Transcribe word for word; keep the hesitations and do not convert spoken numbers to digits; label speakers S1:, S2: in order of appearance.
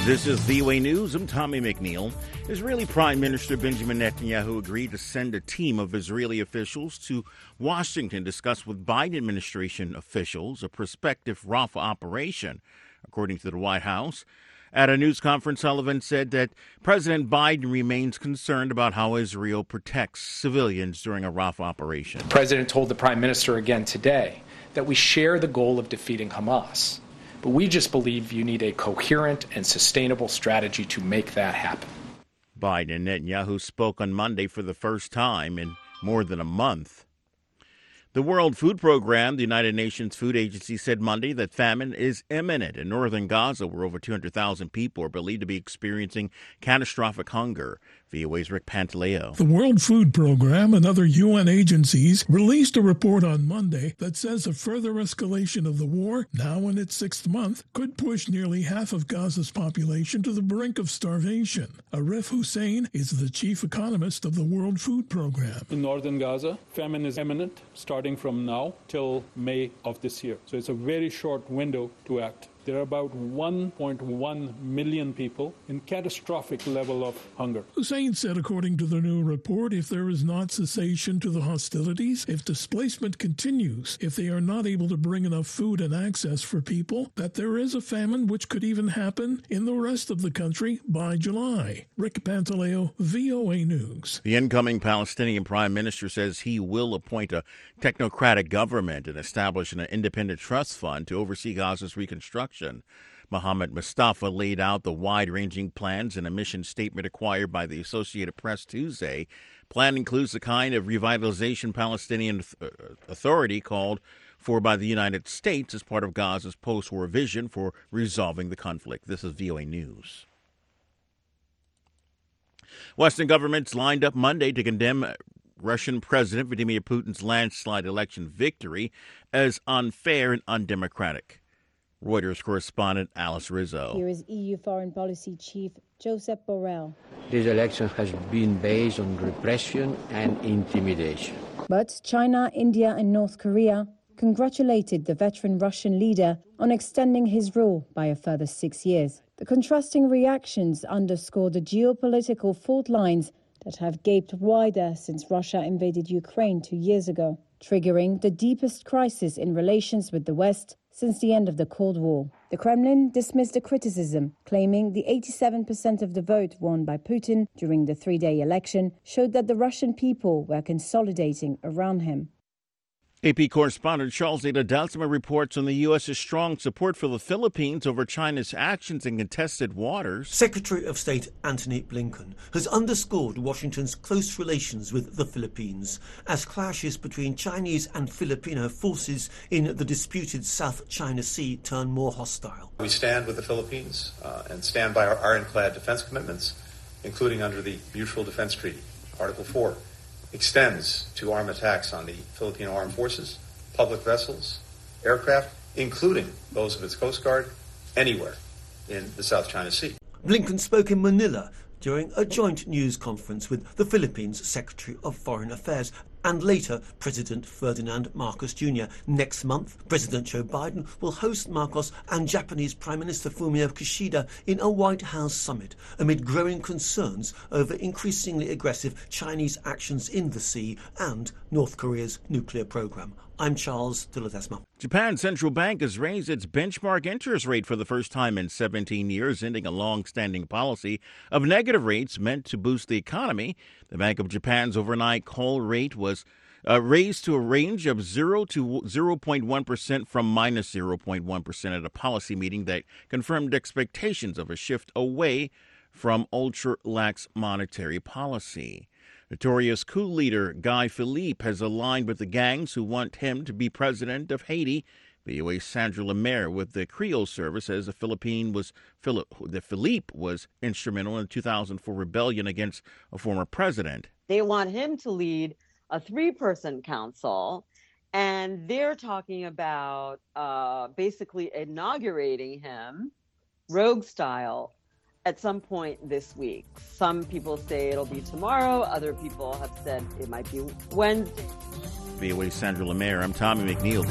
S1: This is V O A News. I'm Tommy McNeil. Israeli Prime Minister Benjamin Netanyahu agreed to send a team of Israeli officials to Washington to discuss with Biden administration officials a prospective Rafah operation, according to the White House. At a news conference, Sullivan said that President Biden remains concerned about how Israel protects civilians during a Rafah operation.
S2: The president told the prime minister again today that we share the goal of defeating Hamas. But we just believe you need a coherent and sustainable strategy to make that happen.
S1: Biden and Netanyahu spoke on Monday for the first time in more than a month. The World Food Program, the United Nations Food Agency, said Monday that famine is imminent in northern Gaza, where over two hundred thousand people are believed to be experiencing catastrophic hunger. V O A's Rick Pantaleo.
S3: The World Food Program and other U N agencies released a report on Monday that says a further escalation of the war, now in its sixth month, could push nearly half of Gaza's population to the brink of starvation. Arif Hussein is the chief economist of the World Food Program.
S4: In northern Gaza, famine is imminent, starting from now till May of this year. So it's a very short window to act. There are about one point one million people in catastrophic level of hunger.
S3: Hussein said, according to the new report, if there is not cessation to the hostilities, if displacement continues, if they are not able to bring enough food and access for people, that there is a famine which could even happen in the rest of the country by July. Rick Pantaleo, V O A News.
S1: The incoming Palestinian prime minister says he will appoint a technocratic government and establish an independent trust fund to oversee Gaza's reconstruction. Mohammed Mustafa laid out the wide-ranging plans in a mission statement acquired by the Associated Press Tuesday. Plan includes the kind of revitalization Palestinian Authority called for by the United States as part of Gaza's post-war vision for resolving the conflict. This is V O A News. Western governments lined up Monday to condemn Russian President Vladimir Putin's landslide election victory as unfair and undemocratic. Reuters correspondent Alice Rizzo.
S5: Here is E U Foreign Policy Chief Josep Borrell.
S6: This election has been based on repression and intimidation.
S5: But China, India and North Korea congratulated the veteran Russian leader on extending his rule by a further six years. The contrasting reactions underscore the geopolitical fault lines that have gaped wider since Russia invaded Ukraine two years ago, triggering the deepest crisis in relations with the West since the end of the Cold War. The Kremlin dismissed the criticism, claiming the eighty-seven percent of the vote won by Putin during the three-day election showed that the Russian people were consolidating around him.
S1: A P correspondent Charles Adelsma reports on the U S.'s strong support for the Philippines over China's actions in contested waters.
S7: Secretary of State Antony Blinken has underscored Washington's close relations with the Philippines as clashes between Chinese and Filipino forces in the disputed South China Sea turn more hostile.
S8: We stand with the Philippines uh, and stand by our ironclad defense commitments, including under the Mutual Defense Treaty. Article four extends to armed attacks on the Filipino Armed Forces, public vessels, aircraft, including those of its Coast Guard, anywhere in the South China Sea.
S7: Blinken spoke in Manila during a joint news conference with the Philippines Secretary of Foreign Affairs and later President Ferdinand Marcos Junior Next month, President Joe Biden will host Marcos and Japanese Prime Minister Fumio Kishida in a White House summit amid growing concerns over increasingly aggressive Chinese actions in the sea and North Korea's nuclear program. I'm Charles de Ledesma.
S1: Japan's central bank has raised its benchmark interest rate for the first time in seventeen years, ending a long-standing policy of negative rates meant to boost the economy. The Bank of Japan's overnight call rate was uh, raised to a range of zero to zero point one percent from minus zero point one percent at a policy meeting that confirmed expectations of a shift away from ultra-lax monetary policy. Notorious coup leader Guy Philippe has aligned with the gangs who want him to be president of Haiti. V O A's Sandra Lemaire with the Creole Service says the Philippine was Philip, the Philippe was instrumental in the two thousand four rebellion against a former president.
S9: They want him to lead a three-person council, and they're talking about uh, basically inaugurating him, rogue style, at some point this week. Some people say it'll be tomorrow. Other people have said it might be Wednesday.
S1: V O A's Sandra Lemaire. I'm Tommy McNeil.